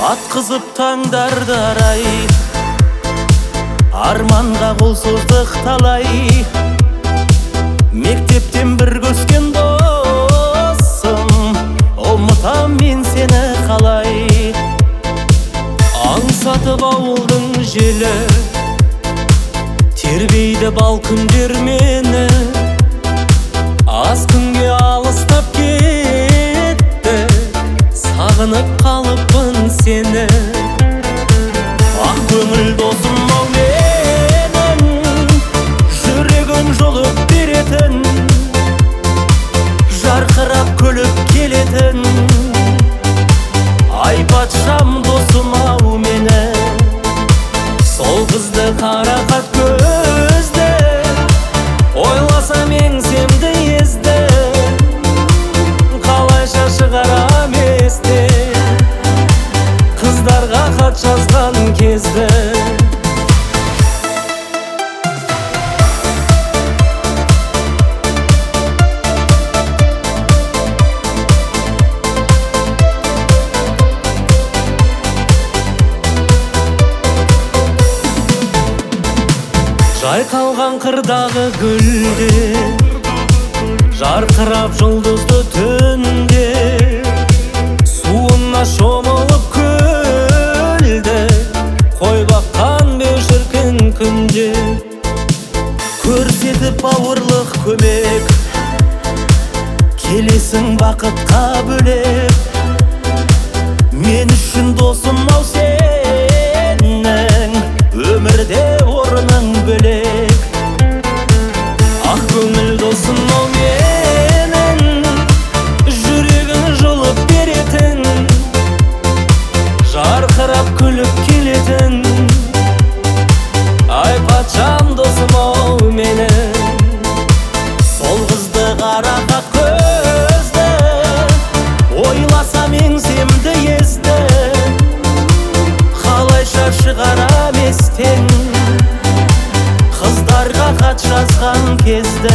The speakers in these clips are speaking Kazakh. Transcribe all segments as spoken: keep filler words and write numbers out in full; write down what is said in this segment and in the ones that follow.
Атқызып таңдарды арай, арманға қол создық талай. Мектептен бір көскен досым, ұмытам мен сені қалай. Аңсатып ауылдың желі, тербейді бал күндер мені. Аз күнге алыстап кетті, сағынып қалыппын сені. Ақ көңіл досым ау менің, жүрегім жұлып беретін, жарқырап күліп келетін. Ай патшам досым ау мені, сол қызды қарақат көзді, ойласам еңсемді езді, қалайша шығарам естен қыздарға хат жазған кезді. Жайқалған қырдағы гүлде, жарқырап жұлдызды түнде, суына шомылып күлді, қой баққан беу шіркін күнде. Көрсетіп бауырлық көмек, келесің бақытқа бөлек. Мен үшін досым ау сенің, өмірде орның бөлек. Ақ көңіл досым ау менің, жүрегін жұлып беретін, жарқырап күліп келетін. Ай патшам досым ау менің, сол қызды қарақат көзді, ойласам еңсемді езді, қалайша шығарам естен қыздарға хат жазған кезді.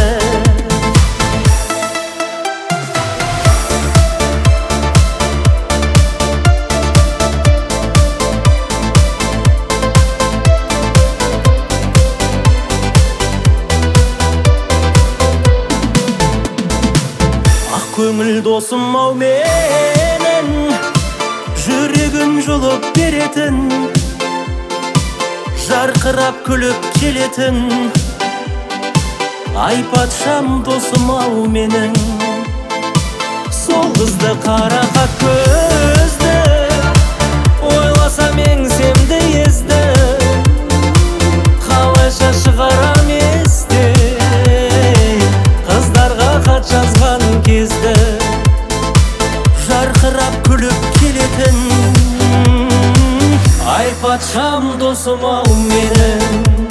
Ақ көңіл досым ау менің, жүрегім жұлып беретін, жарқырап күліп келетін. Ай патшам досым ау менің, сол қызды қарақат көзді, ойласам еңсемді езді, қалайша шығарам естен қыздарға хат жазған кезді. Жарқырап күліп келетін, ай патшам досым ау менің.